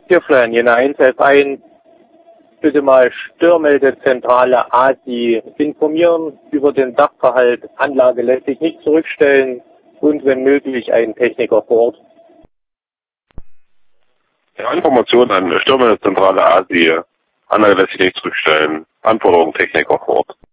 Kirchlein, Jena 111, bitte mal Störmeldezentrale ASI informieren über den Sachverhalt. Anlage lässt sich nicht zurückstellen und wenn möglich ein Techniker vor Ort. Ja, Information an Störmeldezentrale ASI. Anlage lässt sich nicht zurückstellen. Anforderung Techniker vor Ort.